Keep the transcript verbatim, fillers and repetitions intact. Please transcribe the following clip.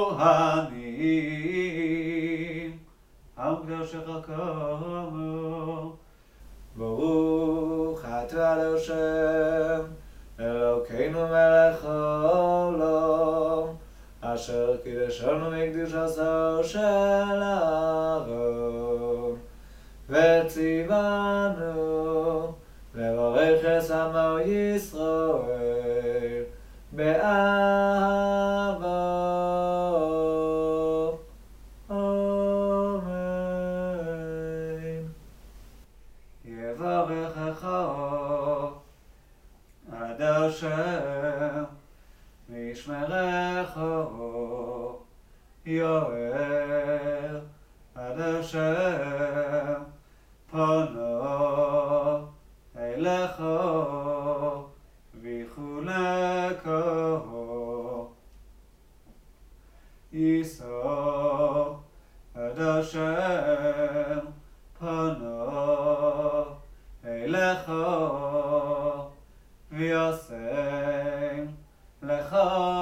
הכהנים, עם קדושך כאמור. ברוך אתה להשם, אלוקינו מלך העולם, אשר קידשנו מקדושתו של אהרון, וציוונו לברך את עמו ישראל באהבה. אמן. יברכך עד אשר וישמרך יואל עד אשר פנו אליך ויחונקו. יישא עד אשר פנו אליך וישם לך